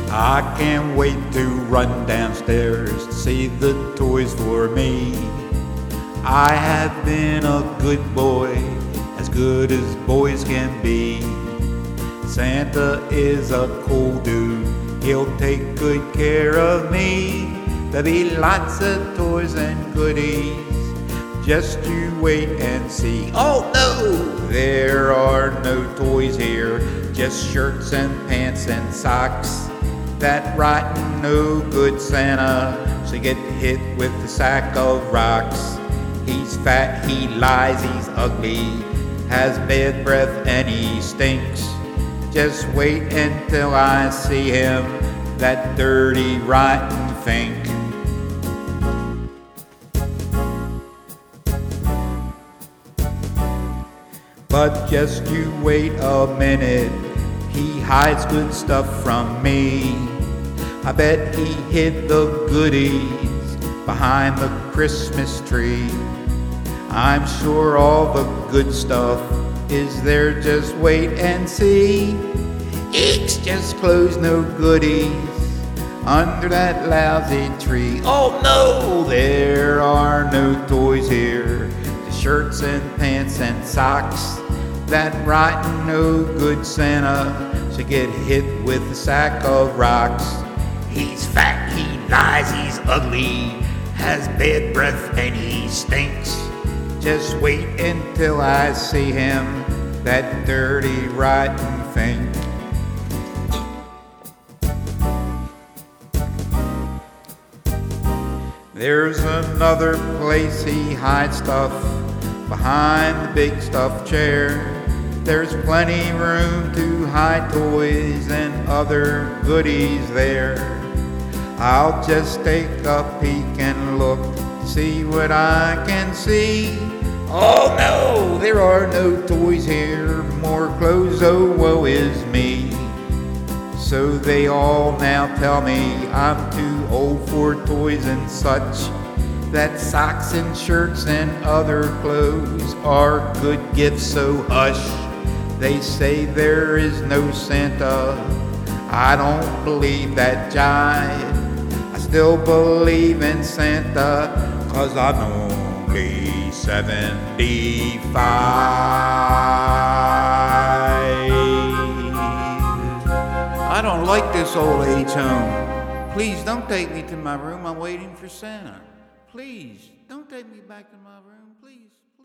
I can't wait to run downstairs to see the toys for me. I have been a good boy, as good as boys can be. Santa is a cool dude, he'll take good care of me. There'll be lots of toys and goodies, just you wait and see. Oh no, there are no toys here, just shirts and pants and socks. That rotten, no good Santa should get hit with a sack of rocks. He's fat, he lies, he's ugly, has bad breath and he stinks. Just wait until I see him, that dirty, rotten fink. But just you wait a minute, he hides good stuff from me. I bet he hid the goodies behind the Christmas tree. I'm sure all the good stuff is there, just wait and see. Eeks, just close no goodies under that lousy tree. Oh no, there are no toys here, just shirts and pants and socks. That rotten, no good Santa should get hit with a sack of rocks. He's fat, he lies, he's ugly, has bad breath and he stinks. Just wait until I see him, that dirty, rotten thing. There's another place he hides stuff, behind the big stuffed chair. There's plenty room to hide toys and other goodies there. I'll just take a peek and look to see what I can see. Oh no, there are no toys here, more clothes, oh woe is me. So they all now tell me I'm too old for toys and such, that socks and shirts and other clothes are good gifts, so hush. They say there is no Santa, I don't believe that jive. I still believe in Santa, 'cause I'm only 75. I don't like this old age home. Please don't take me to my room, I'm waiting for Santa. Please, don't take me back to my room, please.